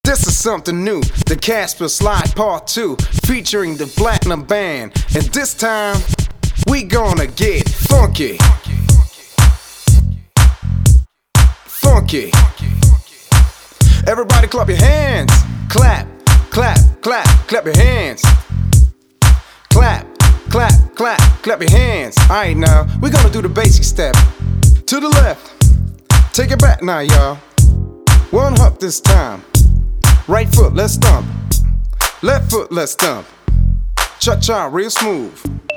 This is something new, the Casper Slide Part 2, featuring the Platinum Band. And this time, we gonna get funky. Funky. Everybody clap your hands. Clap, clap, clap, clap your hands. Clap, clap, clap, clap your hands. Alright now, we're gonna do the basic step. To the left, take it back now y'all. One hop this time. Right foot, let's stomp. Left foot, let's stomp. Cha-cha, real smooth.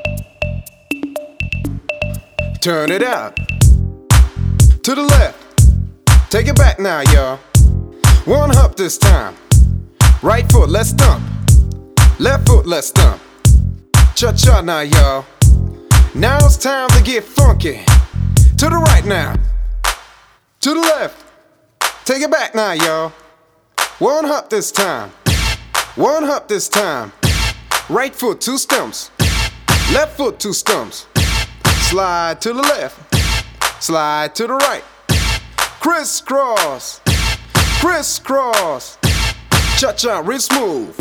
Turn it out. To the left. Take it back now, y'all. One hop this time. Right foot, let's stomp. Left foot, let's stomp. Cha-cha now, y'all. Now it's time to get funky. To the right now. To the left. Take it back now, y'all. One hop this time. One hop this time. Right foot, two stumps. Left foot, two stumps. Slide to the left. Slide to the right. Crisscross. Crisscross. Cha-cha, real smooth.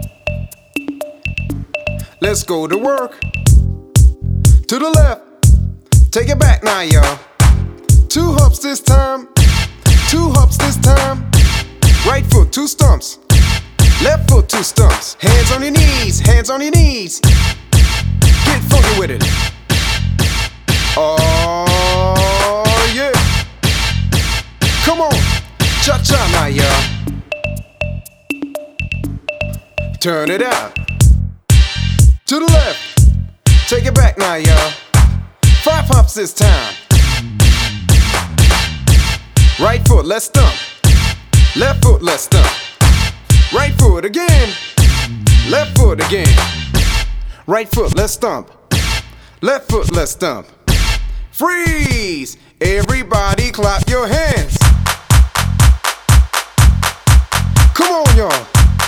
Let's go to work. To the left. Take it back now, y'all. Two hops this time. Two hops this time. Right foot, two stumps. Left foot, two stumps. Hands on your knees, hands on your knees. Get funky with it. Oh, yeah. Come on. Cha-cha now, y'all. Turn it out. To the left. Take it back now, y'all. Five hops this time. Right foot, let's stomp. Left foot, let's stomp. Right foot again. Left foot again. Right foot, let's stomp. Left foot, let's stomp. Freeze! Everybody clap your hands. Come on, y'all.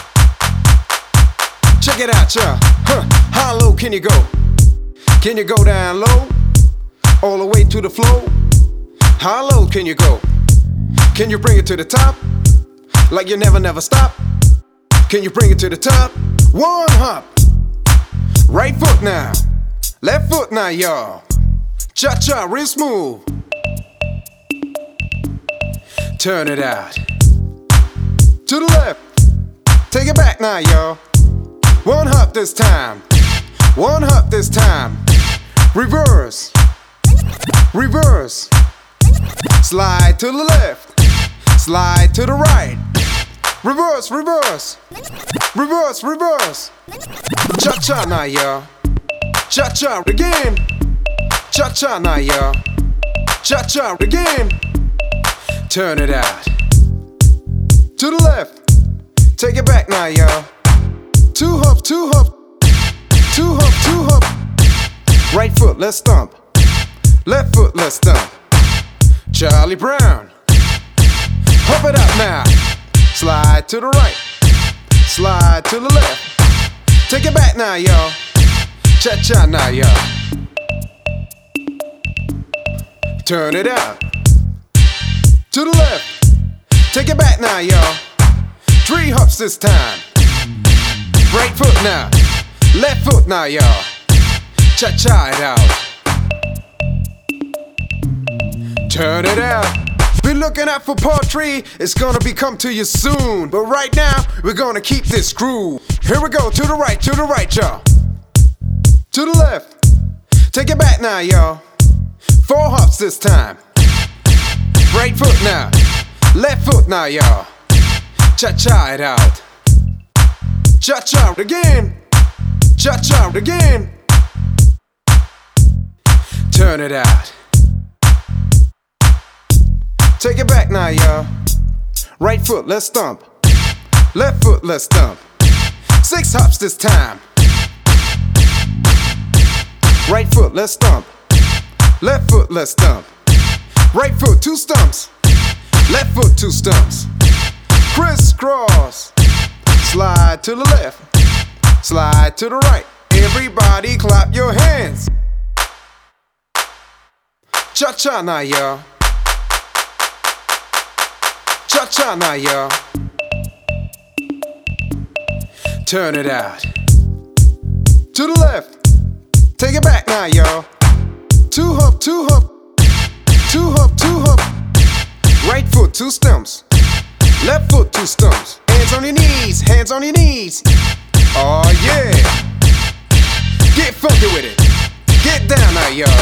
Check it out, y'all. How low can you go? Can you go down low? All the way to the floor? How low can you go? Can you bring it to the top? Like you never stop? Can you bring it to the top? One hop. Right foot now. Left foot now, y'all. Cha-cha, real smooth. Turn it out. To the left. Take it back now, y'all. One hop this time. One hop this time. Reverse. Reverse. Slide to the left. Slide to the right. Reverse, reverse. Reverse, reverse. Cha-cha now, y'all. Cha-cha again. Cha-cha now, y'all. Cha-cha again. Turn it out. To the left. Take it back now, y'all. Two hop, two hop. Two hop, two hop. Right foot, let's stomp. Left foot, let's stomp. Charlie Brown. Hop it up now. Slide to the right. Slide to the left. Take it back now, y'all. Cha-cha now, y'all. Turn it out. To the left. Take it back now, y'all. Three hops this time. Right foot now. Left foot now, y'all. Cha-cha it out. Turn it out. Be looking out for part 3. It's gonna be come to you soon. But right now, we're gonna keep this groove. Here we go. To the right, y'all. To the left. Take it back now, y'all. Four hops this time. Right foot now. Left foot now, y'all. Cha-cha it out. Cha-cha again. Cha-cha again. Turn it out. Take it back now, y'all. Right foot, let's stomp. Left foot, let's stomp. Six hops this time. Right foot, let's stomp. Left foot, let's stomp. Right foot, two stumps. Left foot, two stumps. Crisscross. Slide to the left. Slide to the right. Everybody clap your hands. Cha-cha now, y'all. Cha-cha now, y'all. Turn it out. To the left. Take it back now, y'all. Two hop, two hop. Two hop, two hop. Right foot, two stumps. Left foot, two stumps. Hands on your knees, hands on your knees. Oh yeah. Get funky with it. Get down now, y'all.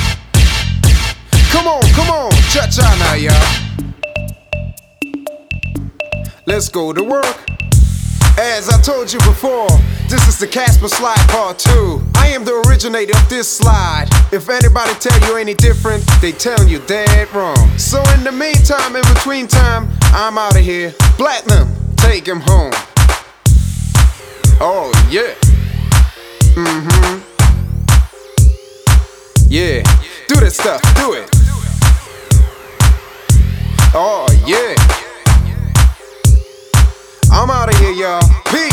Come on, cha-cha now, y'all. Let's go to work. As I told you before, this is the Casper Slide Part 2. I am the originator of this slide. If anybody tell you any different, they telling you dead wrong. So in the meantime, in between time, I'm out of here. Platinum, take him home. Oh yeah. Yeah, do that stuff, do it. Oh yeah. I'm out of here, y'all. Peace.